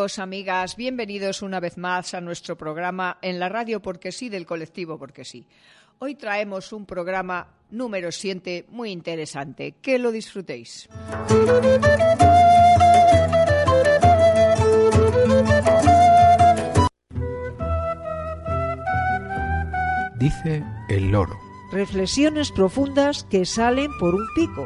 Amigos, amigas, bienvenidos una vez más a nuestro programa en la radio Porque Sí del colectivo Porque Sí. Hoy traemos un programa número 7 muy interesante. Que lo disfrutéis. Dice el loro. Reflexiones profundas que salen por un pico.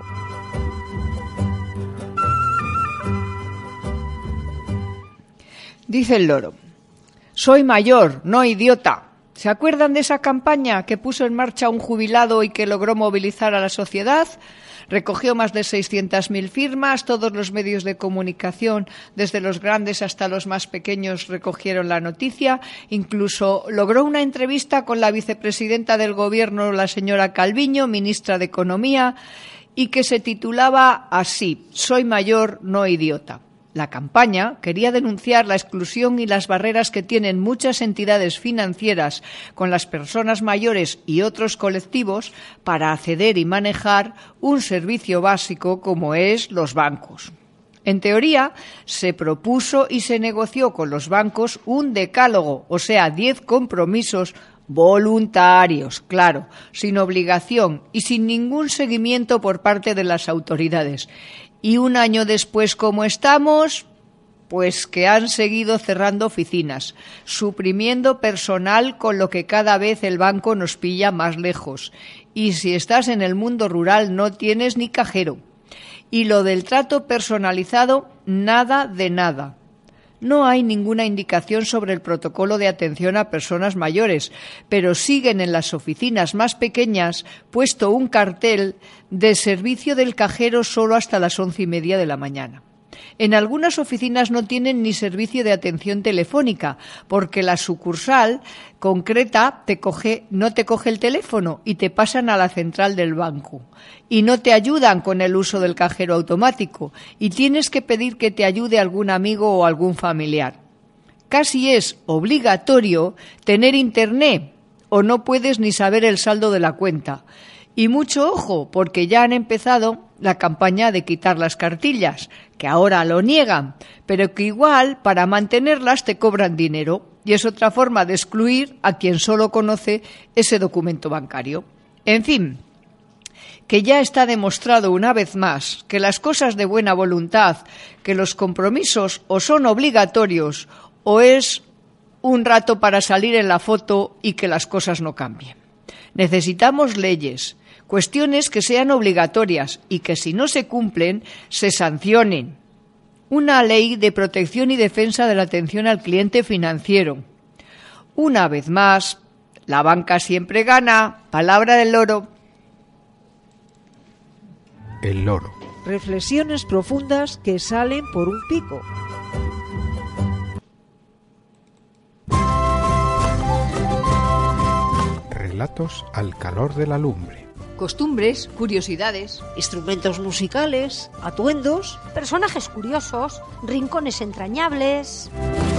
Dice el loro: soy mayor, no idiota. ¿Se acuerdan de esa campaña que puso en marcha un jubilado y que logró movilizar a la sociedad? Recogió más de 600.000 firmas, todos los medios de comunicación, desde los grandes hasta los más pequeños, recogieron la noticia. Incluso logró una entrevista con la vicepresidenta del Gobierno, la señora Calviño, ministra de Economía, y que se titulaba así: soy mayor, no idiota. La campaña quería denunciar la exclusión y las barreras que tienen muchas entidades financieras con las personas mayores y otros colectivos para acceder y manejar un servicio básico como es los bancos. En teoría, se propuso y se negoció con los bancos un decálogo, o sea, 10 compromisos voluntarios, claro, sin obligación y sin ningún seguimiento por parte de las autoridades. Y un año después, ¿cómo estamos? Pues que han seguido cerrando oficinas, suprimiendo personal, con lo que cada vez el banco nos pilla más lejos. Y si estás en el mundo rural no tienes ni cajero. Y lo del trato personalizado, nada de nada. No hay ninguna indicación sobre el protocolo de atención a personas mayores, pero siguen en las oficinas más pequeñas puesto un cartel de servicio del cajero solo hasta las 11:30 de la mañana. En algunas oficinas no tienen ni servicio de atención telefónica, porque la sucursal concreta no te coge el teléfono y te pasan a la central del banco. Y no te ayudan con el uso del cajero automático y tienes que pedir que te ayude algún amigo o algún familiar. Casi es obligatorio tener internet o no puedes ni saber el saldo de la cuenta. Y mucho ojo, porque ya han empezado la campaña de quitar las cartillas, que ahora lo niegan, pero que igual para mantenerlas te cobran dinero, y es otra forma de excluir a quien solo conoce ese documento bancario. En fin, que ya está demostrado una vez más que las cosas de buena voluntad, que los compromisos o son obligatorios o es un rato para salir en la foto y que las cosas no cambien. Necesitamos leyes, cuestiones que sean obligatorias y que si no se cumplen se sancionen. Una ley de protección y defensa de la atención al cliente financiero. Una vez más, la banca siempre gana. Palabra del loro. El loro. Reflexiones profundas que salen por un pico. Relatos al calor de la lumbre. Costumbres, curiosidades, Instrumentos musicales, atuendos. Personajes curiosos, rincones entrañables.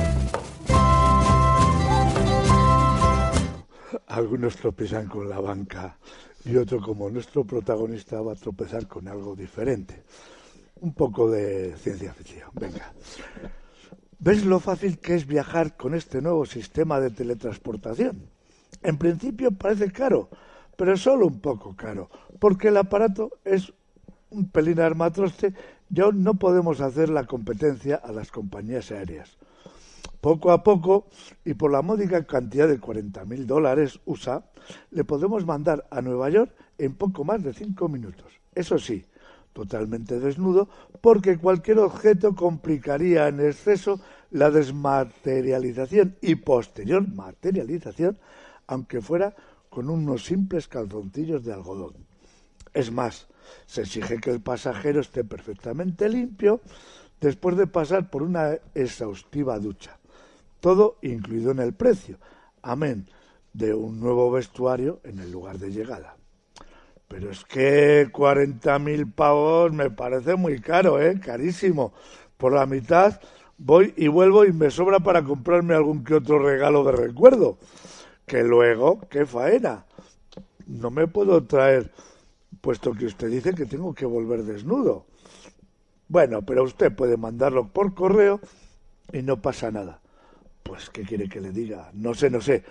Algunos tropiezan con la banca y otro, como nuestro protagonista, va a tropezar con algo diferente. Un poco de ciencia ficción. Venga. ¿Ves lo fácil que es viajar con este nuevo sistema de teletransportación? En principio parece caro, pero solo un poco caro, porque el aparato es un pelín armatroste y aún no podemos hacer la competencia a las compañías aéreas. Poco a poco, y por la módica cantidad de $40.000 USA, le podemos mandar a Nueva York en poco más de 5 minutos. Eso sí, totalmente desnudo, porque cualquier objeto complicaría en exceso la desmaterialización y posterior materialización, aunque fuera con unos simples calzoncillos de algodón. Es más, se exige que el pasajero esté perfectamente limpio después de pasar por una exhaustiva ducha. Todo incluido en el precio, amén de un nuevo vestuario en el lugar de llegada. Pero es que 40.000 pavos me parece muy caro, carísimo. Por la mitad voy y vuelvo y me sobra para comprarme algún que otro regalo de recuerdo. Que luego, qué faena. No me puedo traer, puesto que usted dice que tengo que volver desnudo. Bueno, pero usted puede mandarlo por correo y no pasa nada. Pues, ¿qué quiere que le diga? No sé.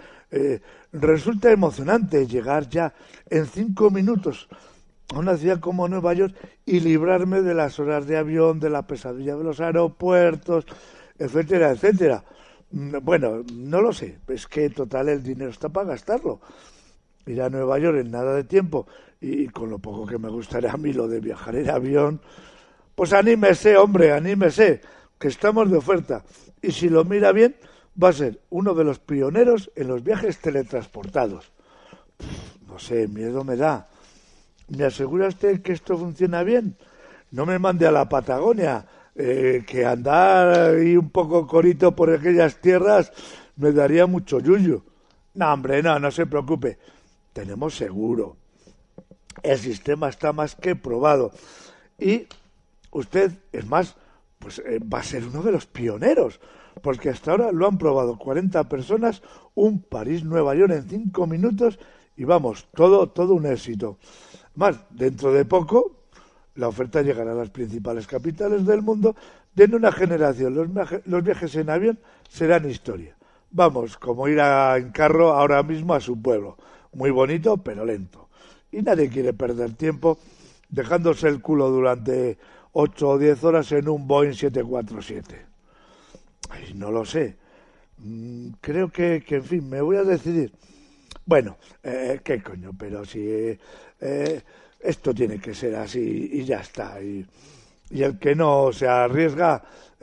Resulta emocionante llegar ya en 5 minutos a una ciudad como Nueva York y librarme de las horas de avión, de la pesadilla de los aeropuertos, etcétera, etcétera. Bueno, no lo sé, es que total el dinero está para gastarlo. Ir a Nueva York en nada de tiempo y con lo poco que me gustaría a mí lo de viajar en avión, pues anímese, hombre, anímese, que estamos de oferta. Y si lo mira bien, va a ser uno de los pioneros en los viajes teletransportados. No sé, miedo me da. ¿Me asegura usted que esto funciona bien? No me mande a la Patagonia, que andar ahí un poco corito por aquellas tierras me daría mucho yuyu. No, hombre, no se preocupe. Tenemos seguro. El sistema está más que probado. Y usted, es más, pues va a ser uno de los pioneros, porque hasta ahora lo han probado 40 personas, un París-Nueva York en 5 minutos, y vamos, todo un éxito. Más, dentro de poco, la oferta llegará a las principales capitales del mundo. En una generación, los viajes en avión serán historia. Vamos, como ir en carro ahora mismo a su pueblo. Muy bonito, pero lento. Y nadie quiere perder tiempo dejándose el culo durante 8 o 10 horas en un Boeing 747. Ay, no lo sé. Creo que, en fin, me voy a decidir. Bueno, qué coño, pero si esto tiene que ser así y ya está. Y el que no se arriesga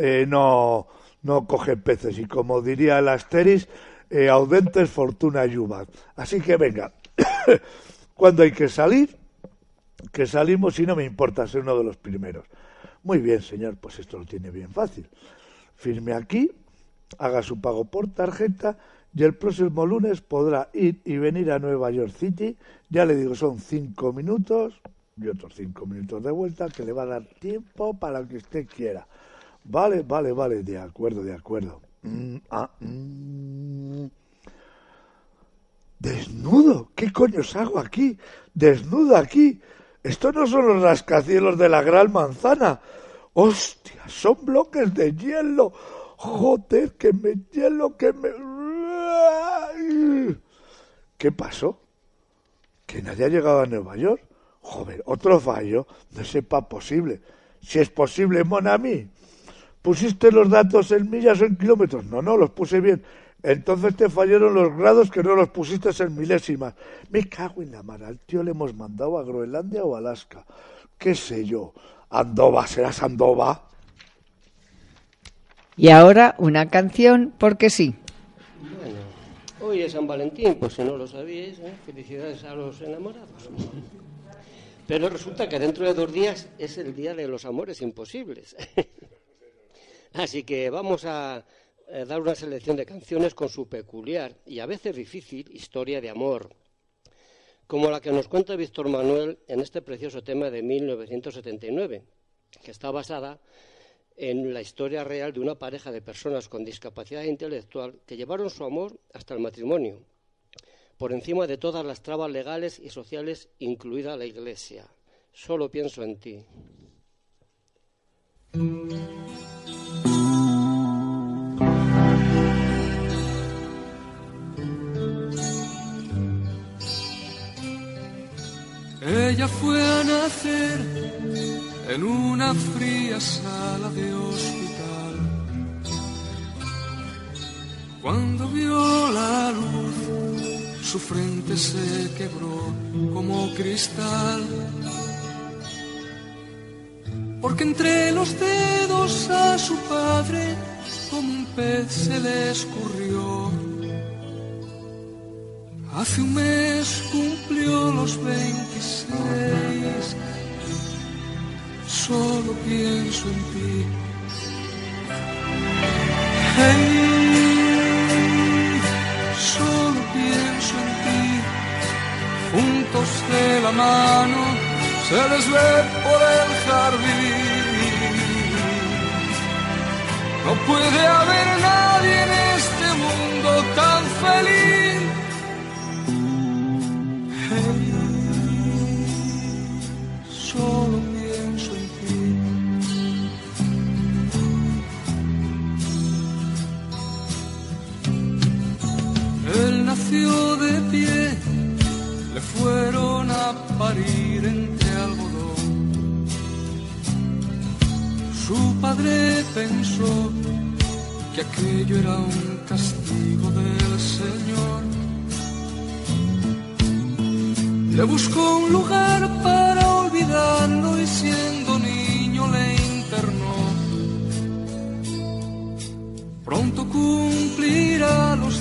no coge peces. Y como diría el Asterix, audentes fortuna iubat. Así que venga, cuando hay que salir, que salimos y no me importa ser uno de los primeros. Muy bien, señor, pues esto lo tiene bien fácil. Firme aquí, haga su pago por tarjeta y el próximo lunes podrá ir y venir a Nueva York City. Ya le digo, son 5 minutos y otros 5 minutos de vuelta que le va a dar tiempo para lo que usted quiera. Vale, de acuerdo. Desnudo, ¿qué coños hago aquí? Desnudo aquí. Estos no son los rascacielos de la Gran Manzana. ¡Hostia! Son bloques de hielo. Joder, que me hielo, que me... ¿Qué pasó? ¿Que nadie ha llegado a Nueva York? Joder, otro fallo. No sepa posible. Si es posible, mon ami. ¿Pusiste los datos en millas o en kilómetros? No, los puse bien. Entonces te fallaron los grados que no los pusiste en milésimas. Me cago en la mar. Al tío le hemos mandado a Groenlandia o Alaska. ¿Qué sé yo? Andova, ¿serás Andova? Y ahora una canción, porque sí. Bueno, hoy es San Valentín, pues si no lo sabíais, felicidades a los enamorados. Pero resulta que dentro de 2 días es el día de los amores imposibles. Así que vamos a dar una selección de canciones con su peculiar y a veces difícil historia de amor, como la que nos cuenta Víctor Manuel en este precioso tema de 1979, que está basada en la historia real de una pareja de personas con discapacidad intelectual que llevaron su amor hasta el matrimonio, por encima de todas las trabas legales y sociales, incluida la Iglesia. Solo pienso en ti. Ella fue a nacer en una fría sala de hospital. Cuando vio la luz, su frente se quebró como cristal. Porque entre los dedos a su padre como un pez se le escurrió. Hace un mes cumplió los 26. Solo pienso en ti. Hey, solo pienso en ti. Juntos de la mano se les ve por el jardín. No puede haber nadie en este mundo tan feliz. Solo pienso en ti. nació de pie, le fueron a parir entre algodón. Su padre pensó que aquello era un castigo del Señor. Le buscó un lugar para olvidarlo y siendo niño le internó. Pronto cumplirá los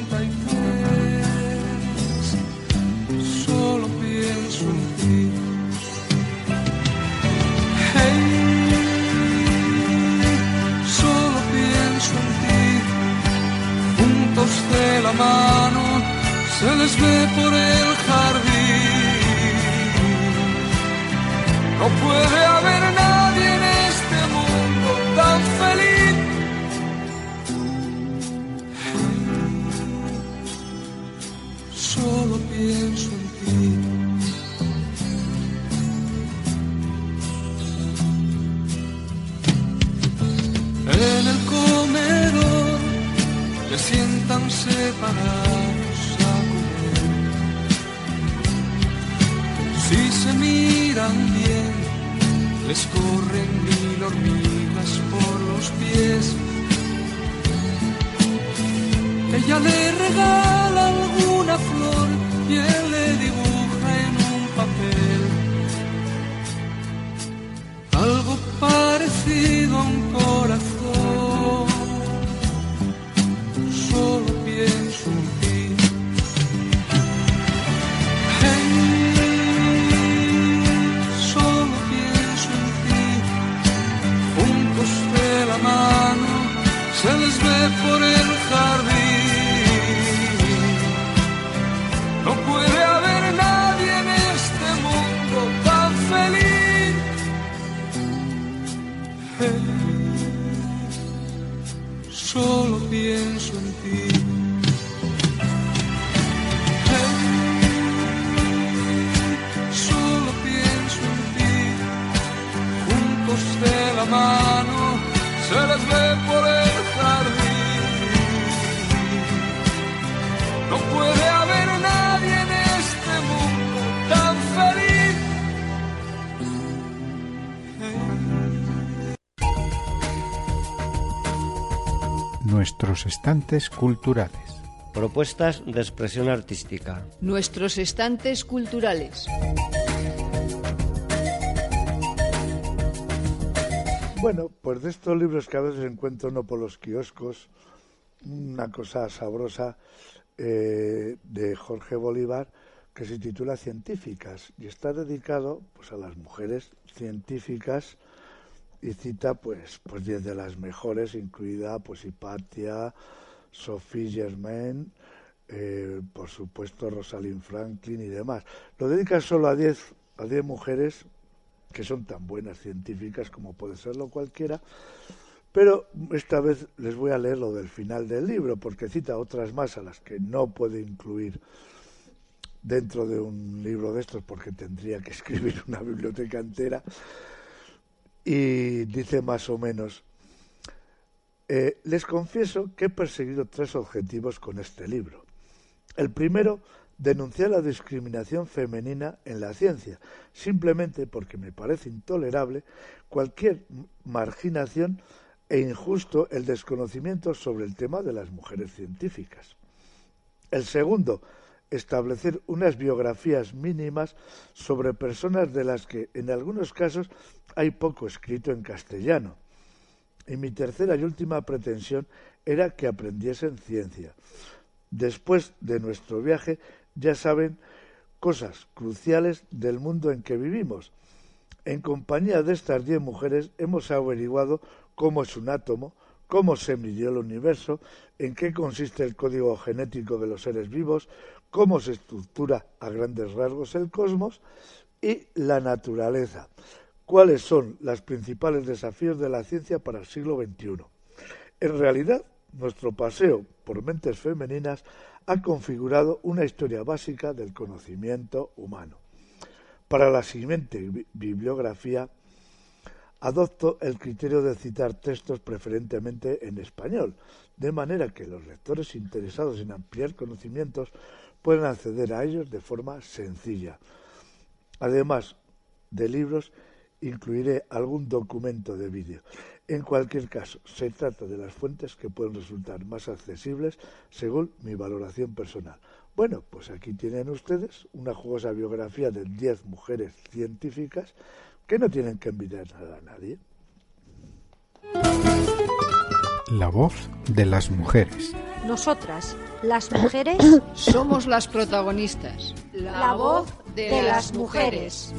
33. Solo pienso en ti. Hey, solo pienso en ti. Juntos de la mano se les ve por el jardín. No puede haber nadie en este mundo tan feliz. Solo pienso en ti. En el comedor se sientan separados a comer. Si se miran bien, les corren 1000 hormigas por los pies. Ella le regala alguna flor y él le dibuja en un papel algo parecido a un corazón. Solo pienso en ti. Hey, solo pienso en ti. Juntos de la mano se les ve por el jardín. No puede haber nadie en este mundo tan feliz. Hey, solo pienso en ti. Hey, solo pienso en ti. Juntos de la mano se les ve por el jardín. No puede haber nadie en este mundo tan feliz. Nuestros estantes culturales. Propuestas de expresión artística. Nuestros estantes culturales. Bueno, pues de estos libros que a veces encuentro uno por los kioscos, una cosa sabrosa de Jorge Bolívar que se titula Científicas y está dedicado pues a las mujeres científicas y cita pues 10 de las mejores, incluida pues Hipatia, Sophie Germain, por supuesto Rosalind Franklin y demás. Lo dedica solo a 10 mujeres que son tan buenas científicas como puede serlo cualquiera, pero esta vez les voy a leer lo del final del libro, porque cita otras más a las que no puede incluir dentro de un libro de estos, porque tendría que escribir una biblioteca entera, y dice más o menos: les confieso que he perseguido 3 objetivos con este libro. El primero, denunciar la discriminación femenina en la ciencia, simplemente porque me parece intolerable cualquier marginación e injusto el desconocimiento sobre el tema de las mujeres científicas. El segundo, establecer unas biografías mínimas sobre personas de las que en algunos casos hay poco escrito en castellano. Y mi tercera y última pretensión era que aprendiesen ciencia. Después de nuestro viaje ya saben cosas cruciales del mundo en que vivimos. En compañía de estas 10 mujeres hemos averiguado cómo es un átomo, cómo se midió el universo, en qué consiste el código genético de los seres vivos, cómo se estructura a grandes rasgos el cosmos y la naturaleza. ¿Cuáles son los principales desafíos de la ciencia para el siglo XXI? En realidad, nuestro paseo por mentes femeninas ha configurado una historia básica del conocimiento humano. Para la siguiente bibliografía Adopto el criterio de citar textos preferentemente en español, de manera que los lectores interesados en ampliar conocimientos pueden acceder a ellos de forma sencilla. Además de libros, incluiré algún documento de vídeo. En cualquier caso, se trata de las fuentes que pueden resultar más accesibles según mi valoración personal. Bueno, pues aquí tienen ustedes una jugosa biografía de 10 mujeres científicas que no tienen que envidiar nada a nadie. La voz de las mujeres. Nosotras, las mujeres, Somos las protagonistas. la voz de las mujeres.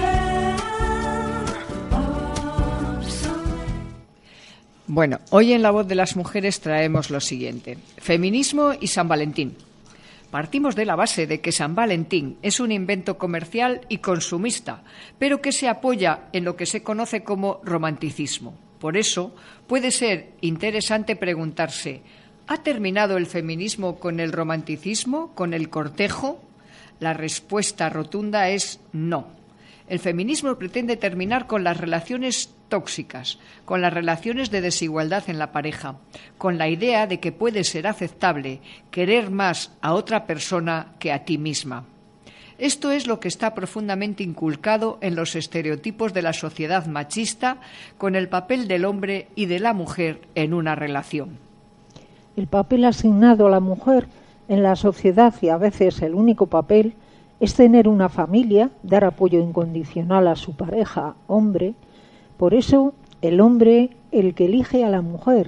Bueno, hoy en La Voz de las Mujeres traemos lo siguiente: feminismo y San Valentín. Partimos de la base de que San Valentín es un invento comercial y consumista, pero que se apoya en lo que se conoce como romanticismo. Por eso, puede ser interesante preguntarse: ¿ha terminado el feminismo con el romanticismo, con el cortejo? La respuesta rotunda es no. El feminismo pretende terminar con las relaciones tóxicas, con las relaciones de desigualdad en la pareja, con la idea de que puede ser aceptable querer más a otra persona que a ti misma. Esto es lo que está profundamente inculcado en los estereotipos de la sociedad machista con el papel del hombre y de la mujer en una relación. El papel asignado a la mujer en la sociedad, y a veces el único papel, es tener una familia, dar apoyo incondicional a su pareja, hombre. Por eso, el hombre, el que elige a la mujer,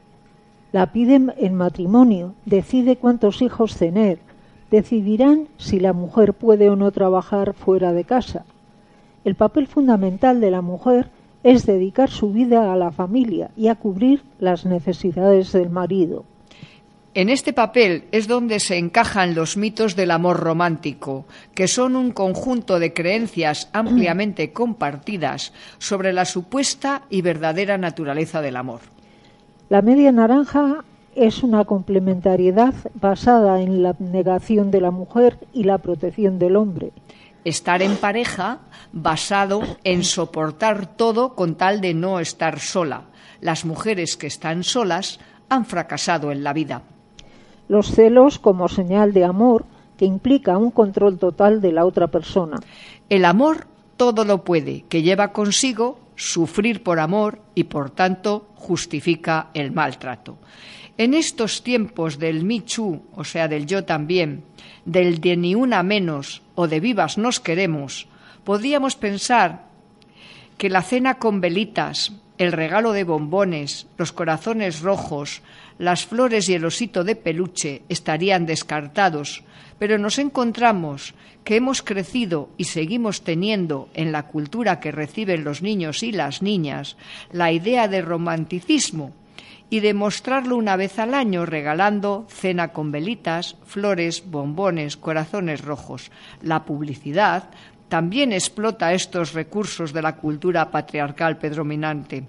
la pide en matrimonio, decide cuántos hijos tener, decidirán si la mujer puede o no trabajar fuera de casa. El papel fundamental de la mujer es dedicar su vida a la familia y a cubrir las necesidades del marido. En este papel es donde se encajan los mitos del amor romántico, que son un conjunto de creencias ampliamente compartidas sobre la supuesta y verdadera naturaleza del amor. La media naranja es una complementariedad basada en la negación de la mujer y la protección del hombre. Estar en pareja basado en soportar todo con tal de no estar sola. Las mujeres que están solas han fracasado en la vida. Los celos como señal de amor que implica un control total de la otra persona. El amor todo lo puede, que lleva consigo sufrir por amor y por tanto justifica el maltrato. En estos tiempos del Me Too, o sea, del yo también, del de ni una menos o de vivas nos queremos, podríamos pensar que la cena con velitas, el regalo de bombones, los corazones rojos, las flores y el osito de peluche estarían descartados, pero nos encontramos que hemos crecido y seguimos teniendo en la cultura que reciben los niños y las niñas la idea de romanticismo y de mostrarlo una vez al año regalando cena con velitas, flores, bombones, corazones rojos. La publicidad también explota estos recursos de la cultura patriarcal predominante.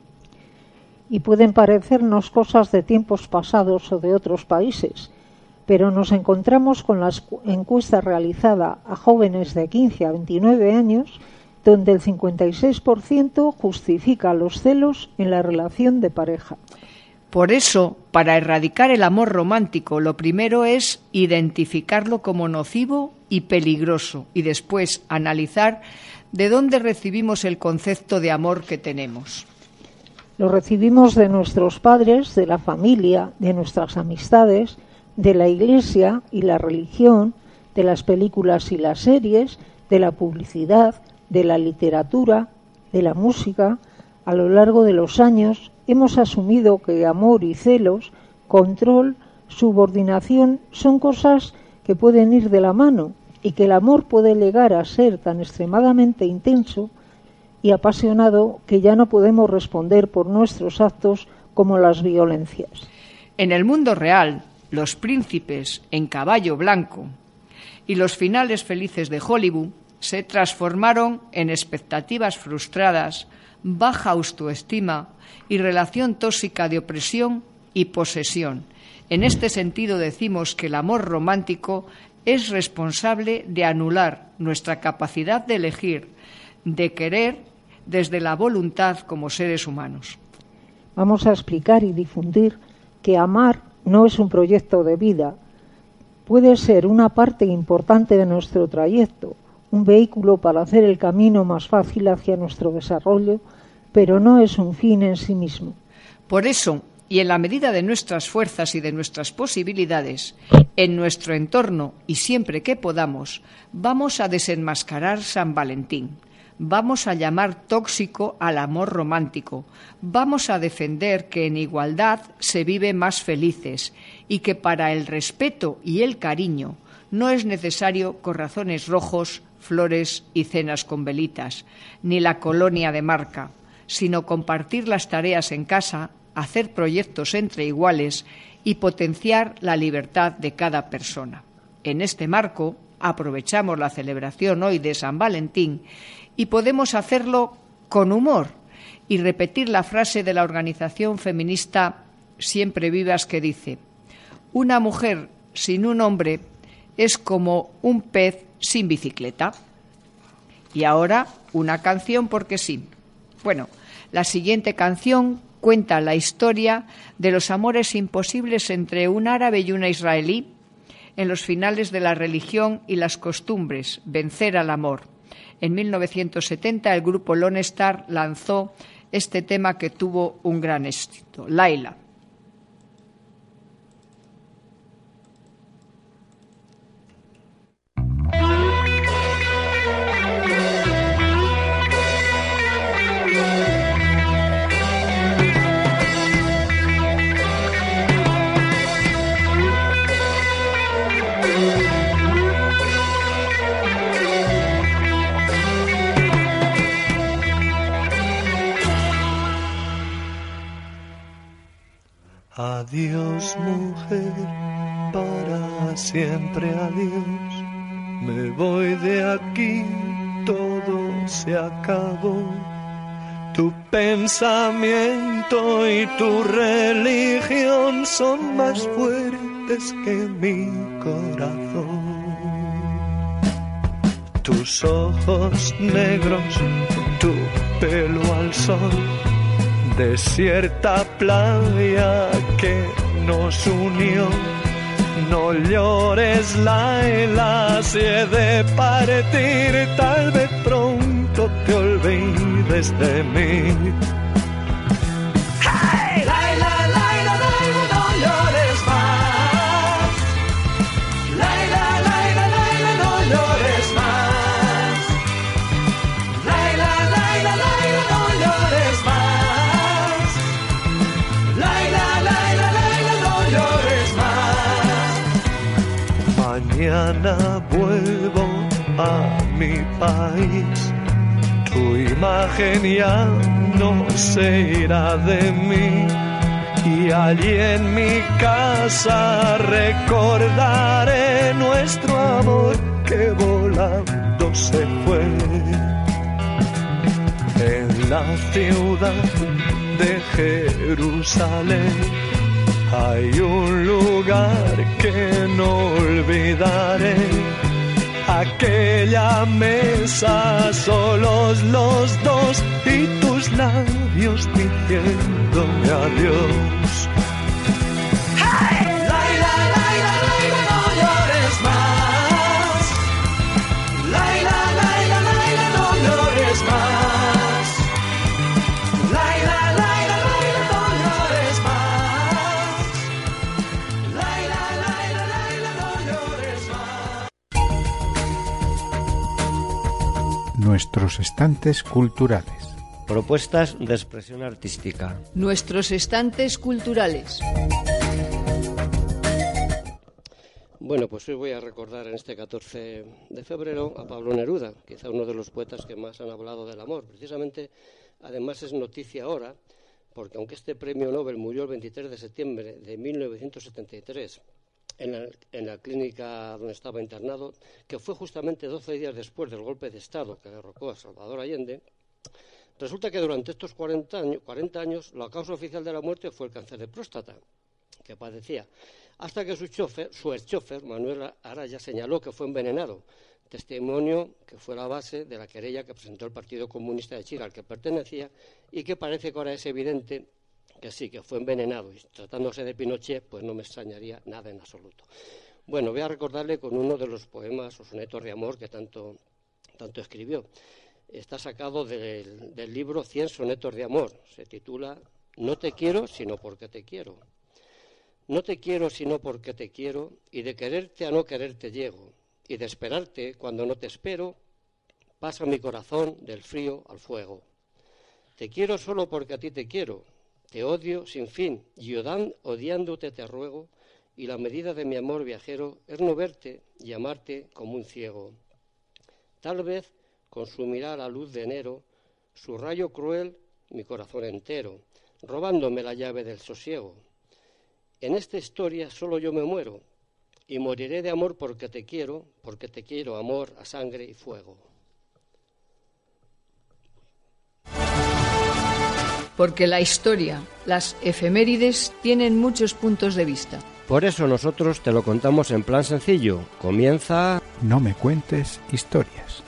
Y pueden parecernos cosas de tiempos pasados o de otros países, pero nos encontramos con la encuesta realizada a jóvenes de 15 a 29 años, donde el 56% justifica los celos en la relación de pareja. Por eso, para erradicar el amor romántico, lo primero es identificarlo como nocivo y peligroso y después analizar de dónde recibimos el concepto de amor que tenemos. Lo recibimos de nuestros padres, de la familia, de nuestras amistades, de la Iglesia y la religión, de las películas y las series, de la publicidad, de la literatura, de la música. A lo largo de los años hemos asumido que amor y celos, control, subordinación son cosas que pueden ir de la mano y que el amor puede llegar a ser tan extremadamente intenso y apasionado que ya no podemos responder por nuestros actos como las violencias. En el mundo real, los príncipes en caballo blanco y los finales felices de Hollywood se transformaron en expectativas frustradas, baja autoestima y relación tóxica de opresión y posesión. En este sentido decimos que el amor romántico es responsable de anular nuestra capacidad de elegir, de querer, desde la voluntad como seres humanos. Vamos a explicar y difundir que amar no es un proyecto de vida, puede ser una parte importante de nuestro trayecto, un vehículo para hacer el camino más fácil hacia nuestro desarrollo, pero no es un fin en sí mismo. Por eso, y en la medida de nuestras fuerzas y de nuestras posibilidades, en nuestro entorno y siempre que podamos, vamos a desenmascarar San Valentín. Vamos a llamar tóxico al amor romántico. Vamos a defender que en igualdad se vive más felices y que para el respeto y el cariño no es necesario corazones rojos, flores y cenas con velitas, ni la colonia de marca, sino compartir las tareas en casa, hacer proyectos entre iguales y potenciar la libertad de cada persona. En este marco, aprovechamos la celebración hoy de San Valentín y podemos hacerlo con humor y repetir la frase de la organización feminista Siempre Vivas que dice: una mujer sin un hombre es como un pez sin bicicleta. Y ahora una canción porque sí. Bueno, la siguiente canción cuenta la historia de los amores imposibles entre un árabe y una israelí en los finales de la religión y las costumbres, vencer al amor. En 1970 el grupo Lone Star lanzó este tema que tuvo un gran éxito, Laila. Adiós, mujer, para siempre adiós. Me voy de aquí, todo se acabó. Tu pensamiento y tu religión son más fuertes que mi corazón. Tus ojos negros, tu pelo al sol, desierta playa que nos unió. No llores, Laila, si he de partir, tal vez pronto te olvides de mí. ¡Hey! Laila, Laila, Laila, no llores más. Laila, Laila, Laila, no llores más. Laila, Laila, Laila, no llores más. Laila, Laila, Laila, no llores más. Mañana vuelvo a mi país. Tu imagen ya no se irá de mí. Y allí en mi casa recordaré nuestro amor que volando se fue. En la ciudad de Jerusalén hay un lugar que no olvidaré. Aquella mesa, solos los dos y tus labios diciéndome adiós. ¡Hey! Laila, Laila, Laila, no llores más. Laila, Laila, Laila, no llores más. Laila, Laila, Laila, no llores más. Laila, Laila, Laila, no llores más. Nuestros estantes culturales. Propuestas de expresión artística. Nuestros estantes culturales. Bueno, pues hoy voy a recordar en este 14 de febrero a Pablo Neruda, quizá uno de los poetas que más han hablado del amor. Precisamente, además es noticia ahora, porque aunque este premio Nobel murió el 23 de septiembre de 1973 en la clínica donde estaba internado, que fue justamente 12 días después del golpe de Estado que derrocó a Salvador Allende, resulta que durante estos 40 años la causa oficial de la muerte fue el cáncer de próstata que padecía, hasta que su ex-chofer, Manuel Araya, señaló que fue envenenado, testimonio que fue la base de la querella que presentó el Partido Comunista de Chile al que pertenecía y que parece que ahora es evidente que sí, que fue envenenado, y tratándose de Pinochet, pues no me extrañaría nada en absoluto. Bueno, voy a recordarle con uno de los poemas o sonetos de amor que tanto escribió. Está sacado del libro 100 sonetos de amor. Se titula No te quiero, sino porque te quiero. No te quiero, sino porque te quiero, y de quererte a no quererte llego, y de esperarte cuando no te espero, pasa mi corazón del frío al fuego. Te quiero solo porque a ti te quiero, te odio sin fin, y odiándote te ruego, y la medida de mi amor viajero es no verte y amarte como un ciego. Tal vez consumirá la luz de enero, su rayo cruel mi corazón entero, robándome la llave del sosiego. En esta historia solo yo me muero, y moriré de amor porque te quiero, amor a sangre y fuego. Porque la historia, las efemérides, tienen muchos puntos de vista. Por eso nosotros te lo contamos en plan sencillo. Comienza... No me cuentes historias.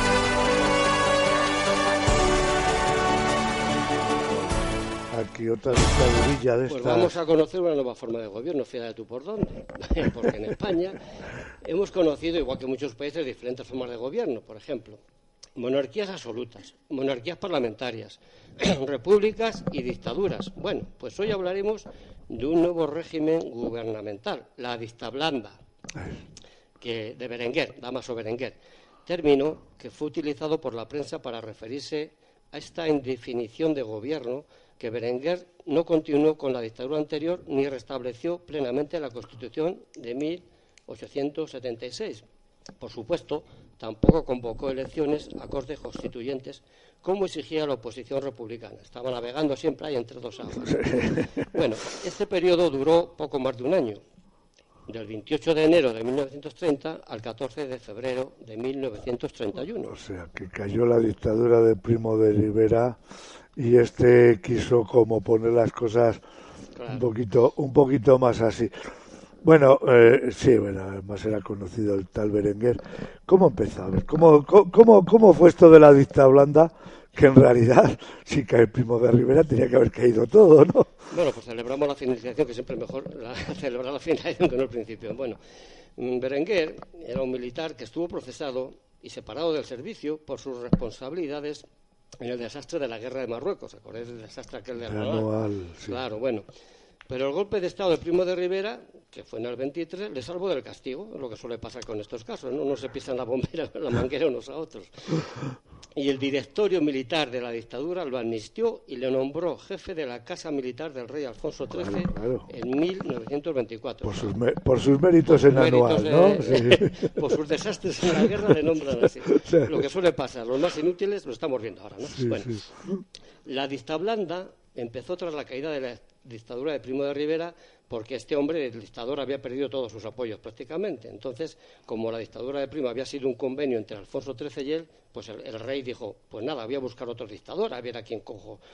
Aquí otra dictadurilla de esta... Pues vamos a conocer una nueva forma de gobierno, fíjate tú por dónde. Porque en España hemos conocido, igual que muchos países, diferentes formas de gobierno. Por ejemplo, monarquías absolutas, monarquías parlamentarias, repúblicas y dictaduras. Bueno, pues hoy hablaremos de un nuevo régimen gubernamental, la dictablanda, de Berenguer, Dámaso Berenguer, término que fue utilizado por la prensa para referirse a esta indefinición de gobierno que Berenguer no continuó con la dictadura anterior ni restableció plenamente la Constitución de 1876. Por supuesto, tampoco convocó elecciones a Cortes Constituyentes como exigía la oposición republicana. Estaba navegando siempre ahí entre dos aguas. Bueno, este periodo duró poco más de un año, del 28 de enero de 1930 al 14 de febrero de 1931. O sea, que cayó la dictadura de Primo de Rivera y este quiso como poner las cosas claro, un poquito más así. Bueno, sí, bueno, además era conocido el tal Berenguer. ¿Cómo empezó? A ver, ¿cómo fue esto de la dictablanda? Que en realidad, si cae el Primo de Rivera, tenía que haber caído todo, ¿no? Bueno, pues celebramos la finalización, que siempre es mejor celebrar la finalización que no el principio. Bueno, Berenguer era un militar que estuvo procesado y separado del servicio por sus responsabilidades en el desastre de la guerra de Marruecos. ¿Acordáis del desastre aquel de Anual? Sí. Claro, bueno. Pero el golpe de Estado de Primo de Rivera, que fue en el 23, le salvó del castigo, es lo que suele pasar con estos casos, ¿no? Unos se pisan la bombera, la manguera unos a otros. Y el directorio militar de la dictadura lo amnistió y le nombró jefe de la Casa Militar del rey Alfonso XIII en 1924. Por sus méritos en Anual, ¿no? Sí. Por sus desastres en la guerra le nombran así. Sí. Lo que suele pasar, los más inútiles lo estamos viendo ahora, ¿no? Sí, bueno, sí. La dictablanda empezó tras la caída de la dictadura de Primo de Rivera, porque este hombre, el dictador, había perdido todos sus apoyos prácticamente. Entonces, como la dictadura de Primo había sido un convenio entre Alfonso XIII y él, pues el rey dijo, pues nada, voy a buscar otro dictador, a ver a quién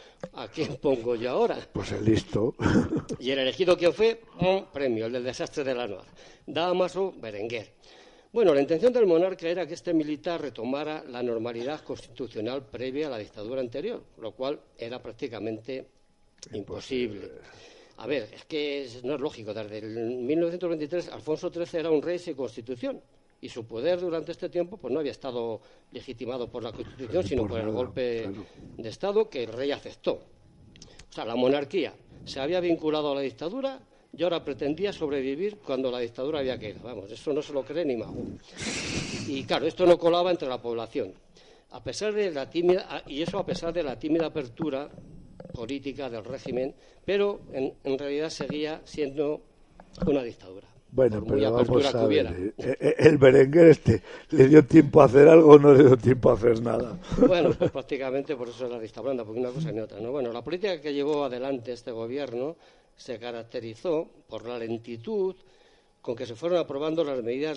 pongo yo ahora. Pues el listo. Y el elegido, ¿quién fue? Un premio, el del desastre de la Anual, Dámaso Berenguer. Bueno, la intención del monarca era que este militar retomara la normalidad constitucional previa a la dictadura anterior, lo cual era prácticamente imposible. A ver, es que no es lógico. Desde el 1923 Alfonso XIII era un rey sin constitución y su poder durante este tiempo pues no había estado legitimado por la Constitución, sino por el golpe de Estado que el rey aceptó. O sea, la monarquía se había vinculado a la dictadura y ahora pretendía sobrevivir cuando la dictadura había caído. Vamos, eso no se lo cree ni Mago. Y claro, esto no colaba entre la población. A pesar de la tímida apertura política del régimen, pero en realidad seguía siendo una dictadura. Bueno, pero vamos a ver, el Berenguer ¿le dio tiempo a hacer algo o no le dio tiempo a hacer nada? Bueno, pues prácticamente por eso es la dictablanda, porque una cosa ni otra, ¿no? Bueno, la política que llevó adelante este gobierno se caracterizó por la lentitud con que se fueron aprobando las medidas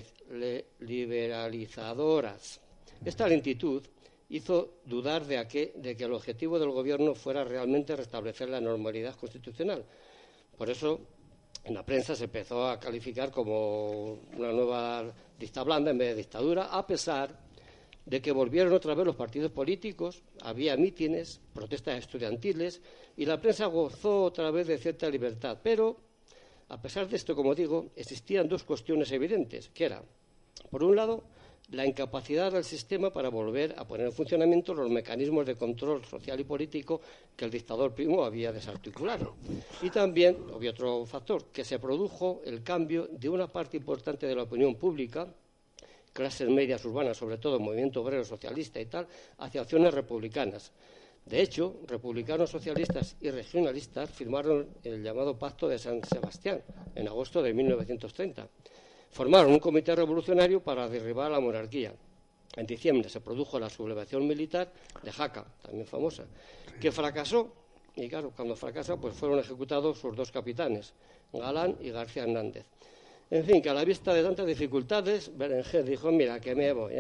liberalizadoras. Esta lentitud hizo dudar de que el objetivo del gobierno fuera realmente restablecer la normalidad constitucional. Por eso En la prensa se empezó a calificar como una nueva dictadura blanda en vez de dictadura, a pesar de que volvieron otra vez los partidos políticos, había mítines, protestas estudiantiles y la prensa gozó otra vez de cierta libertad. Pero, a pesar de esto, como digo, existían dos cuestiones evidentes, que era, por un lado, la incapacidad del sistema para volver a poner en funcionamiento los mecanismos de control social y político que el dictador Primo había desarticulado. Y también, había otro factor, que se produjo el cambio de una parte importante de la opinión pública, clases medias urbanas, sobre todo movimiento obrero socialista y tal, hacia acciones republicanas. De hecho, republicanos, socialistas y regionalistas firmaron el llamado Pacto de San Sebastián en agosto de 1930. Formaron un comité revolucionario para derribar la monarquía. En diciembre se produjo la sublevación militar de Jaca, también famosa, que fracasó, y claro, cuando fracasa, pues fueron ejecutados sus dos capitanes, Galán y García Hernández. En fin, que a la vista de tantas dificultades, Berenguer dijo, mira, que me voy,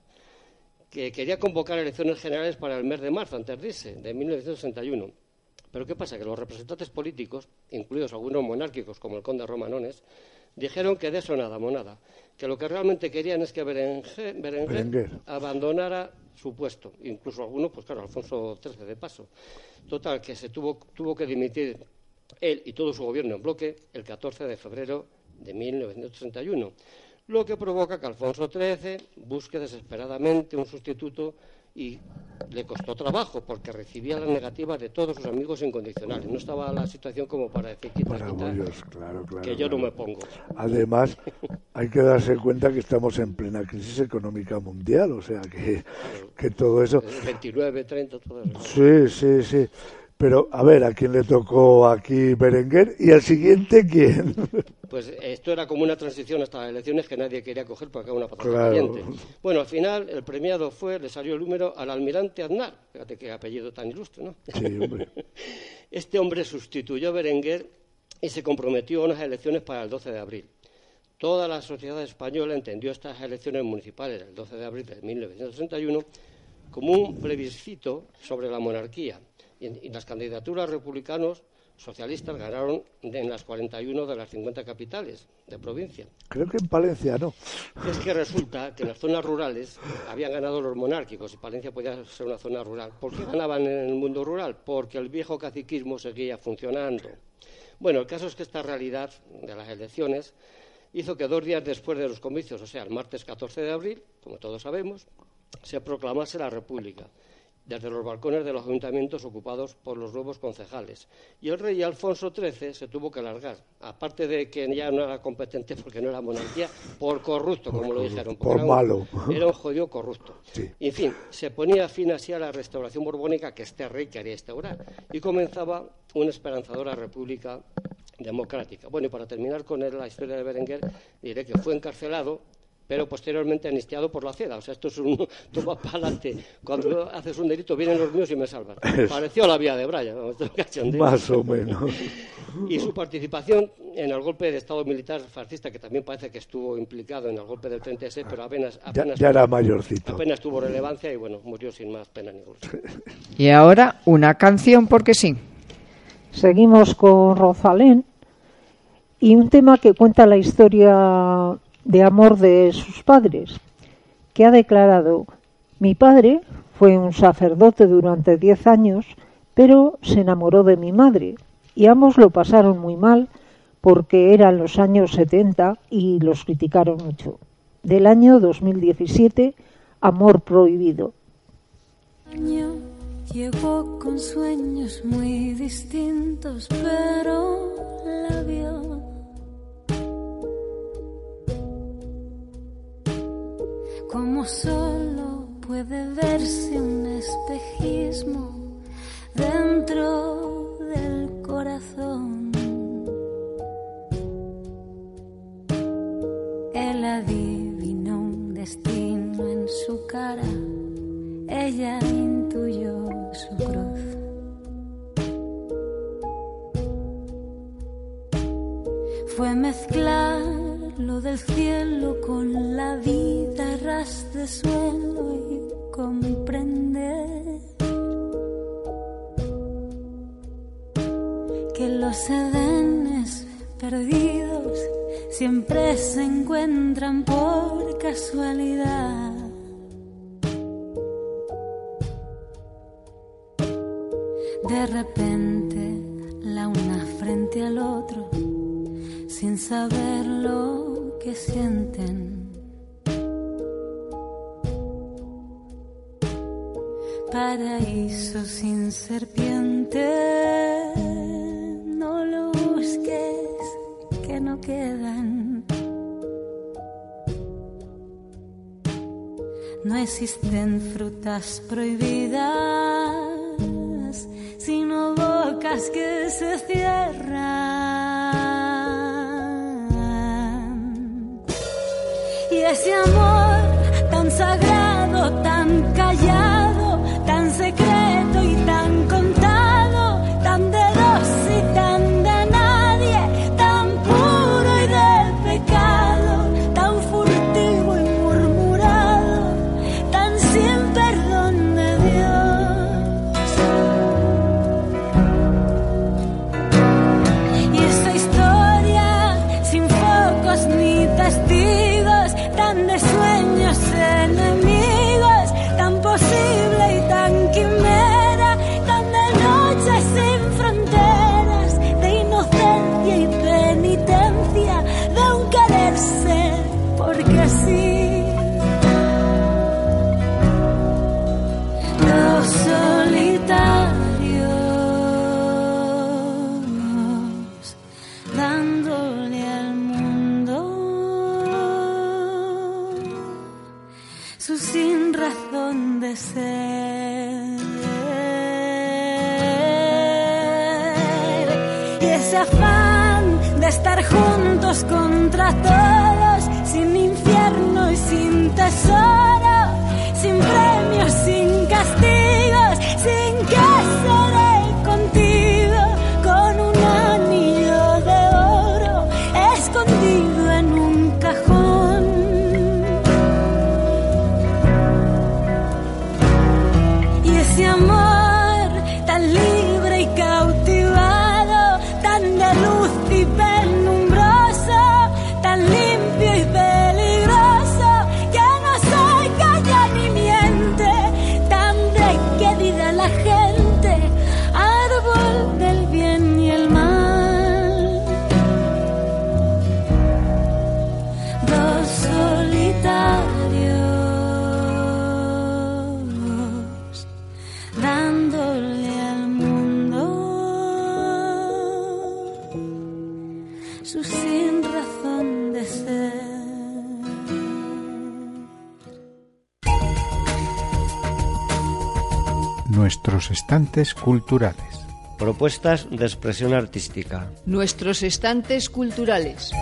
que quería convocar elecciones generales para el mes de marzo, antes de irse, de 1961. Pero ¿qué pasa? Que los representantes políticos, incluidos algunos monárquicos, como el conde Romanones, dijeron que de eso nada, monada, que lo que realmente querían es que Berenguer abandonara su puesto, incluso algunos, pues claro, Alfonso XIII de paso. Total, que se tuvo que dimitir él y todo su gobierno en bloque el 14 de febrero de 1931, lo que provoca que Alfonso XIII busque desesperadamente un sustituto y le costó trabajo porque recibía las negativas de todos sus amigos incondicionales. No estaba la situación como para decir que yo no me pongo. Además, hay que darse cuenta que estamos en plena crisis económica mundial, o sea que todo eso... 29, 30, todo eso. Sí. Pero, a ver, ¿a quién le tocó aquí Berenguer? ¿Y al siguiente quién? Pues esto era como una transición hasta las elecciones que nadie quería coger porque era una patata caliente. Bueno, al final el premiado le salió el número al almirante Aznar. Fíjate qué apellido tan ilustre, ¿no? Sí, hombre. Este hombre sustituyó a Berenguer y se comprometió a unas elecciones para el 12 de abril. Toda la sociedad española entendió estas elecciones municipales del 12 de abril de 1961 como un plebiscito sobre la monarquía. Y las candidaturas republicanos socialistas ganaron en las 41 de las 50 capitales de provincia. Creo que en Palencia no. Es que resulta que en las zonas rurales habían ganado los monárquicos y Palencia podía ser una zona rural. ¿Por qué ganaban en el mundo rural? Porque el viejo caciquismo seguía funcionando. Bueno, el caso es que esta realidad de las elecciones hizo que 2 días después de los comicios, o sea, el martes 14 de abril, como todos sabemos, se proclamase la República, desde los balcones de los ayuntamientos ocupados por los nuevos concejales. Y el rey Alfonso XIII se tuvo que largar, aparte de que ya no era competente porque no era monarquía, por corrupto, como lo dijeron. Por malo. Era un jodido corrupto. Sí. En fin, se ponía fin así a la restauración borbónica que este rey quería instaurar y comenzaba una esperanzadora república democrática. Bueno, y para terminar con la historia de Berenguer, diré que fue encarcelado, pero posteriormente amnistiado por la CEDA. O sea, esto es un toma para adelante. Cuando haces un delito, vienen los míos y me salvan. Pareció la vía de Brian. Más o menos. Y su participación en el golpe de Estado militar fascista, que también parece que estuvo implicado en el golpe del 36, pero apenas ya era mayorcito. Apenas tuvo relevancia y, bueno, murió sin más pena ni gloria. Y ahora, una canción porque sí. Seguimos con Rosalén y un tema que cuenta la historia de amor de sus padres, que ha declarado: mi padre fue un sacerdote durante 10 años, pero se enamoró de mi madre y ambos lo pasaron muy mal porque eran los años 70 y los criticaron mucho. Del año 2017, Amor prohibido. Llegó con sueños muy distintos, pero la vio. Como solo puede verse un espejismo dentro del corazón. Él adivinó un destino en su cara, ella intuyó su cruz. Fue mezclar lo del cielo con la vida ras de suelo y comprender que los edenes perdidos siempre se encuentran por casualidad. De repente, la una frente al otro, sin saber lo que sienten. Paraíso sin serpiente, no lo busques, que no quedan. No existen frutas prohibidas, sino bocas que se cierran. Y ese amor tan sagrado, tan callado, tan secreto y tan contado, tan de dos y tan de nadie, tan puro y de pecado, tan furtivo y murmurado, tan sin perdón de Dios. Y esa historia sin focos ni testigos, tan de sueños enemigos, tan posible y tan quimera, tan de noche sin fronteras, de inocencia y penitencia, de un querer ser porque sí. Los solitarios dándole al mundo su sin razón de ser. Y ese afán de estar juntos contra todos, sin infierno y sin tesoro, sin premios, sin castigos, sin que seré contigo, con un anillo de oro escondido en un cajón. Y ese amor tan libre y cautivado, tan de luz y penumbroso, tan limpio y peligroso, que no se calla ni miente, tan de que dirá la gente, árbol del bien y el mal. Dos solitarios dándole al mundo su sin razón de ser. Nuestros estantes culturales. Propuestas de expresión artística. Nuestros estantes culturales.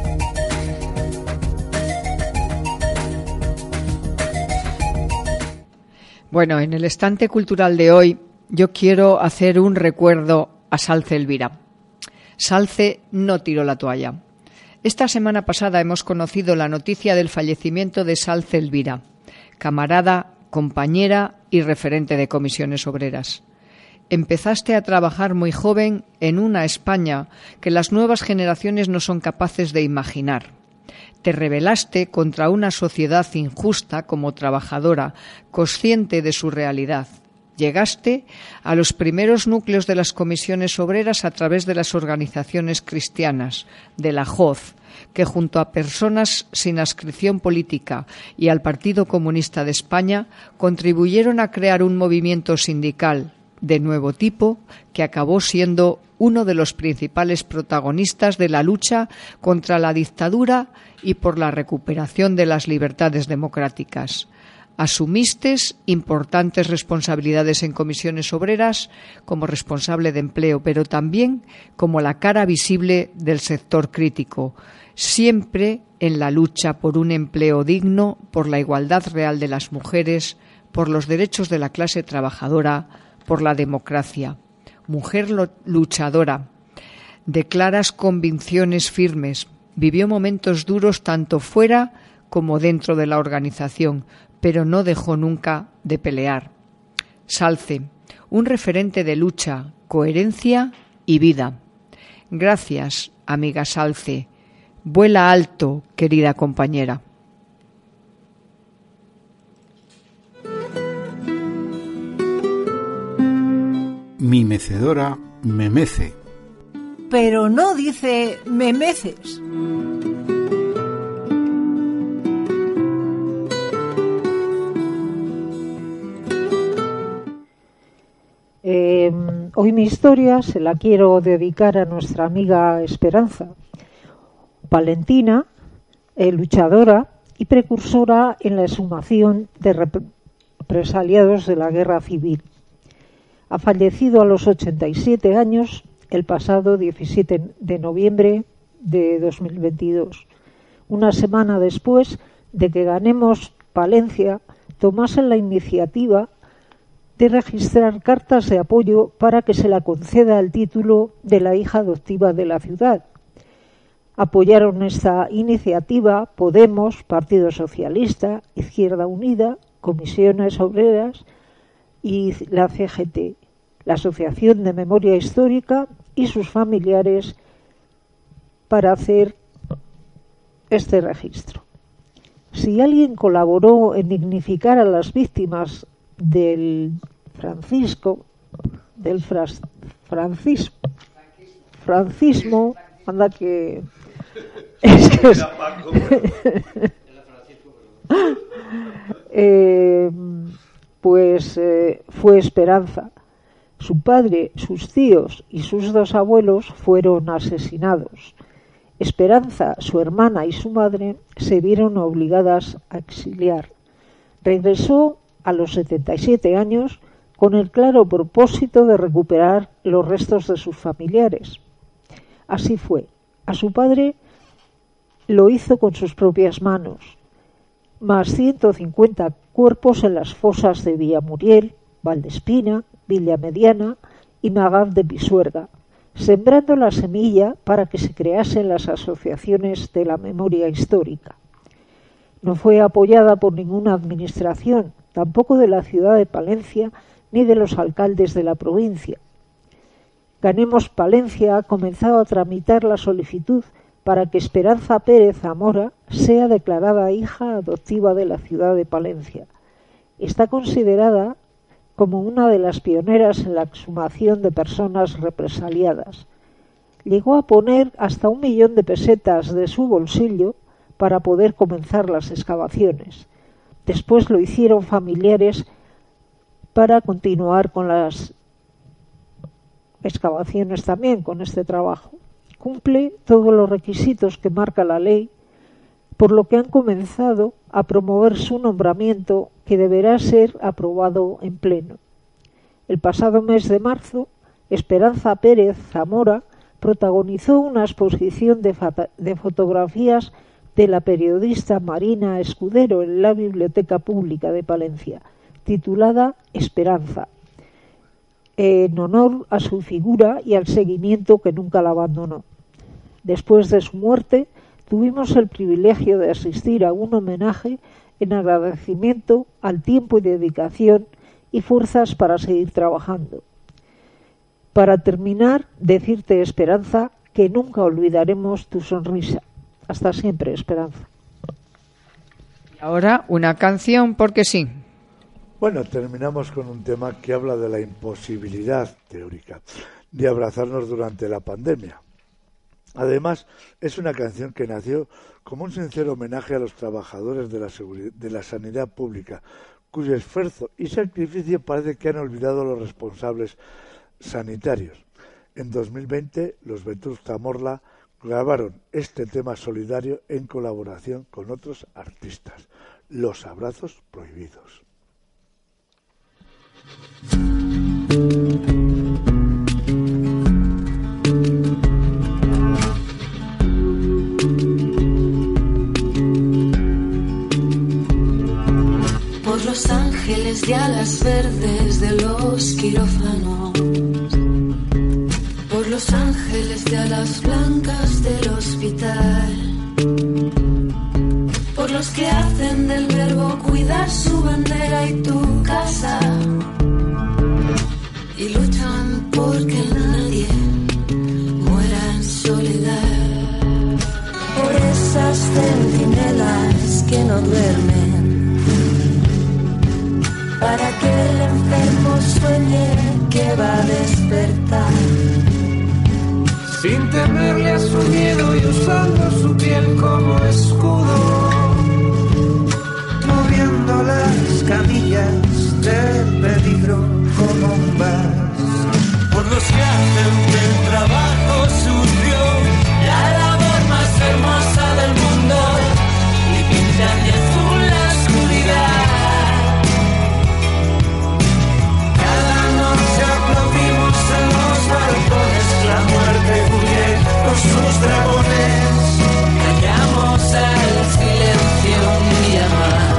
Bueno, en el estante cultural de hoy yo quiero hacer un recuerdo a Salce Elvira. Salce no tiró la toalla. Esta semana pasada hemos conocido la noticia del fallecimiento de Salce Elvira, camarada, compañera y referente de comisiones obreras. Empezaste a trabajar muy joven en una España que las nuevas generaciones no son capaces de imaginar. Te rebelaste contra una sociedad injusta como trabajadora, consciente de su realidad. Llegaste a los primeros núcleos de las comisiones obreras a través de las organizaciones cristianas, de la JOZ, que junto a personas sin adscripción política y al Partido Comunista de España contribuyeron a crear un movimiento sindical de nuevo tipo que acabó siendo uno de los principales protagonistas de la lucha contra la dictadura y por la recuperación de las libertades democráticas. Asumiste importantes responsabilidades en comisiones obreras como responsable de empleo, pero también como la cara visible del sector crítico, siempre en la lucha por un empleo digno, por la igualdad real de las mujeres, por los derechos de la clase trabajadora, por la democracia. Mujer luchadora, de claras convicciones firmes, vivió momentos duros tanto fuera como dentro de la organización, pero no dejó nunca de pelear. Salce, un referente de lucha, coherencia y vida. Gracias amiga Salce. Vuela alto, querida compañera. Mi mecedora me mece. Pero no dice me meces. Hoy mi historia se la quiero dedicar a nuestra amiga Esperanza, palentina, luchadora y precursora en la exhumación de represaliados de la Guerra Civil. Ha fallecido a los 87 años el pasado 17 de noviembre de 2022, una semana después de que Ganemos Palencia tomase la iniciativa de registrar cartas de apoyo para que se le conceda el título de la hija adoptiva de la ciudad. Apoyaron esta iniciativa Podemos, Partido Socialista, Izquierda Unida, Comisiones Obreras y la CGT, la Asociación de Memoria Histórica y sus familiares para hacer este registro. Si alguien colaboró en dignificar a las víctimas del francismo, anda que es que es, fue Esperanza. Su padre, sus tíos y sus dos abuelos fueron asesinados. Esperanza, su hermana y su madre se vieron obligadas a exiliar. Regresó a los 77 años con el claro propósito de recuperar los restos de sus familiares. Así fue. A su padre lo hizo con sus propias manos, más 150 cuerpos en las fosas de Villamuriel, Valdespina, Villa Mediana y Magaz de Pisuerga, sembrando la semilla para que se creasen las asociaciones de la memoria histórica. No fue apoyada por ninguna administración, tampoco de la ciudad de Palencia ni de los alcaldes de la provincia. Ganemos Palencia ha comenzado a tramitar la solicitud para que Esperanza Pérez Zamora sea declarada hija adoptiva de la ciudad de Palencia. Está considerada como una de las pioneras en la exhumación de personas represaliadas. Llegó a poner hasta 1 millón de pesetas de su bolsillo para poder comenzar las excavaciones. Después lo hicieron familiares para continuar con las excavaciones también, con este trabajo. Cumple todos los requisitos que marca la ley, por lo que han comenzado a promover su nombramiento, que deberá ser aprobado en pleno. El pasado mes de marzo, Esperanza Pérez Zamora protagonizó una exposición de fotografías de la periodista Marina Escudero en la Biblioteca Pública de Palencia, titulada Esperanza, en honor a su figura y al seguimiento que nunca la abandonó. Después de su muerte, tuvimos el privilegio de asistir a un homenaje en agradecimiento al tiempo y dedicación y fuerzas para seguir trabajando. Para terminar, decirte, Esperanza, que nunca olvidaremos tu sonrisa. Hasta siempre, Esperanza. Y ahora una canción, porque sí. Bueno, terminamos con un tema que habla de la imposibilidad teórica de abrazarnos durante la pandemia. Además, es una canción que nació como un sincero homenaje a los trabajadores de la sanidad pública, cuyo esfuerzo y sacrificio parece que han olvidado los responsables sanitarios. En 2020, los Vetusta Morla grabaron este tema solidario en colaboración con otros artistas, Los Abrazos Prohibidos. Por los ángeles de alas verdes de los quirófanos, por los ángeles de alas blancas del hospital, por los que hacen del verbo cuidar su bandera y tu casa, y luchan porque nadie muera en soledad. que no duermen, para que el enfermo sueñe que va a despertar. Sin temerle a su miedo y usando su piel como escudo, moviendo las camillas del peligro como un vas. por los que hacen del trabajo sucio la labor más hermosa del mundo y pintan de azul la oscuridad. Cada noche aplaudimos en los balcones, la muerte huye con sus dragones, callamos al silencio un día más.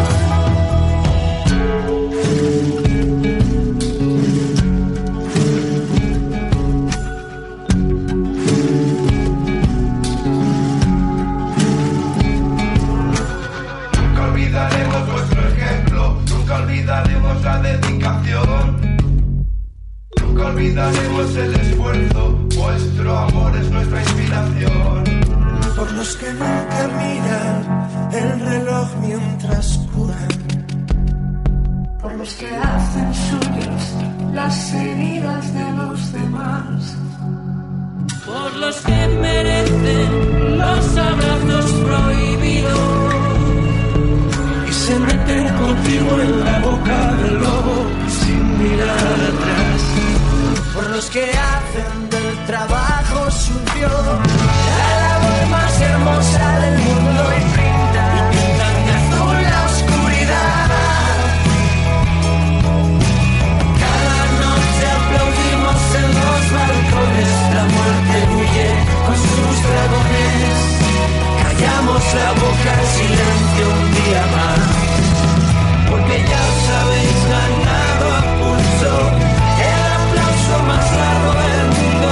Olvidaremos la dedicación, nunca olvidaremos el esfuerzo, vuestro amor es nuestra inspiración. Por los que nunca miran el reloj mientras curan, por los que hacen suyas las heridas de los demás, por los que merecen los abrazos prohibidos y se meten contigo en la boca del lobo sin mirar atrás, por los que hacen del trabajo sucio la labor más hermosa del mundo y pintan de azul la oscuridad. Cada noche aplaudimos en los balcones, la muerte huye con sus dragones, callamos la boca en silencio un día más, porque ya os habéis ganado a pulso el aplauso más largo del mundo,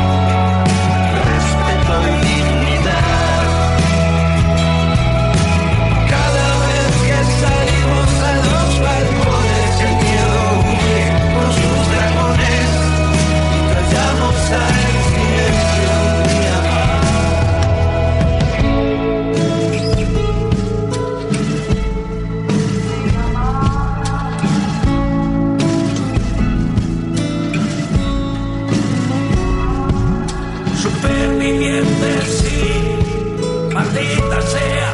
respeto y dignidad. Cada vez que salimos a los balcones el miedo huye con sus dragones, callamos al silencio un día más. Supervivientes, sí, maldita sea,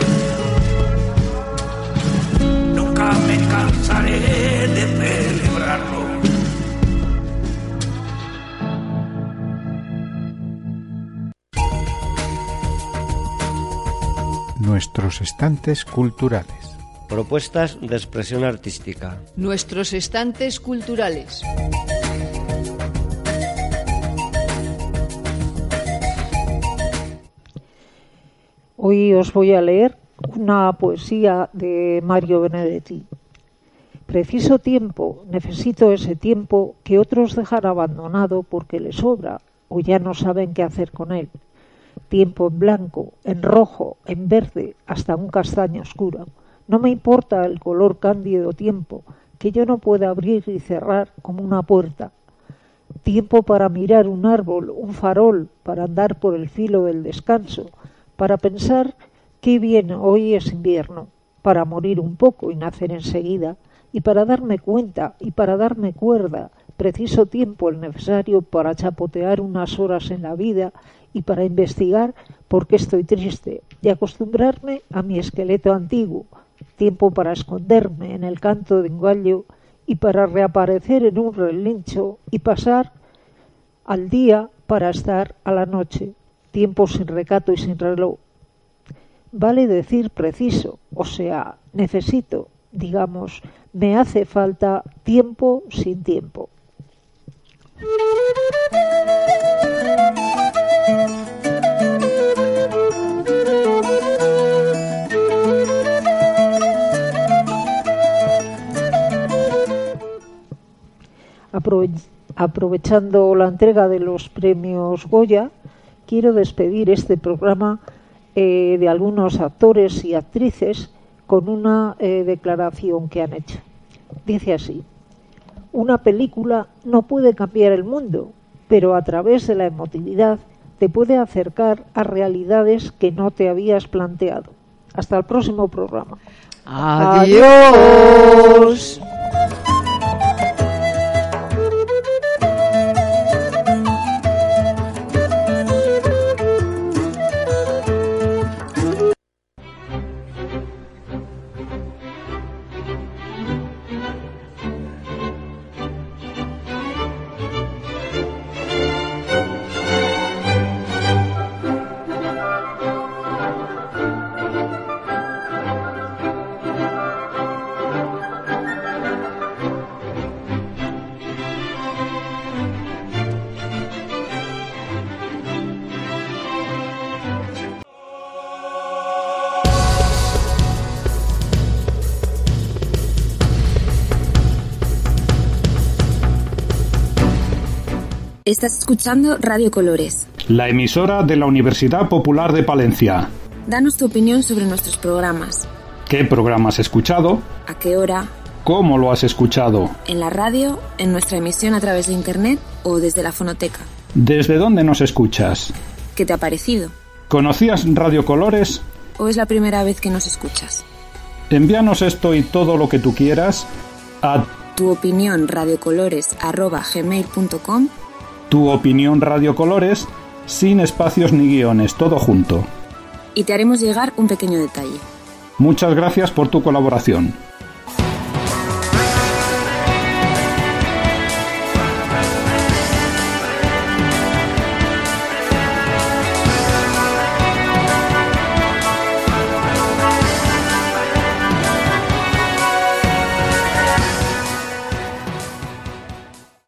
nunca me cansaré de celebrarlo. Nuestros estantes culturales. Propuestas de expresión artística. Nuestros estantes culturales. Hoy os voy a leer una poesía de Mario Benedetti. Preciso tiempo, necesito ese tiempo que otros dejan abandonado porque les sobra o ya no saben qué hacer con él. Tiempo en blanco, en rojo, en verde, hasta un castaño oscuro. No me importa el color cándido tiempo, que yo no pueda abrir y cerrar como una puerta. Tiempo para mirar un árbol, un farol, para andar por el filo del descanso, para pensar qué bien hoy es invierno, para morir un poco y nacer enseguida, y para darme cuenta y para darme cuerda, preciso tiempo el necesario para chapotear unas horas en la vida y para investigar por qué estoy triste y acostumbrarme a mi esqueleto antiguo, tiempo para esconderme en el canto de un gallo y para reaparecer en un relincho y pasar al día para estar a la noche, tiempo sin recato y sin reloj. Vale decir preciso, o sea, necesito, digamos, me hace falta tiempo sin tiempo. Aprovechando la entrega de los premios Goya, quiero despedir este programa de algunos actores y actrices con una declaración que han hecho. Dice así: una película no puede cambiar el mundo, pero a través de la emotividad te puede acercar a realidades que no te habías planteado. Hasta el próximo programa. Adiós. Estás escuchando Radio Colores, la emisora de la Universidad Popular de Palencia. Danos tu opinión sobre nuestros programas. ¿Qué programa has escuchado? ¿A qué hora? ¿Cómo lo has escuchado? ¿En la radio, en nuestra emisión a través de internet o desde la fonoteca? ¿Desde dónde nos escuchas? ¿Qué te ha parecido? ¿Conocías Radio Colores? ¿O es la primera vez que nos escuchas? Envíanos esto y todo lo que tú quieras a tuopinionradiocolores@gmail.com. Tu opinión Radio Colores, sin espacios ni guiones, todo junto. Y te haremos llegar un pequeño detalle. Muchas gracias por tu colaboración.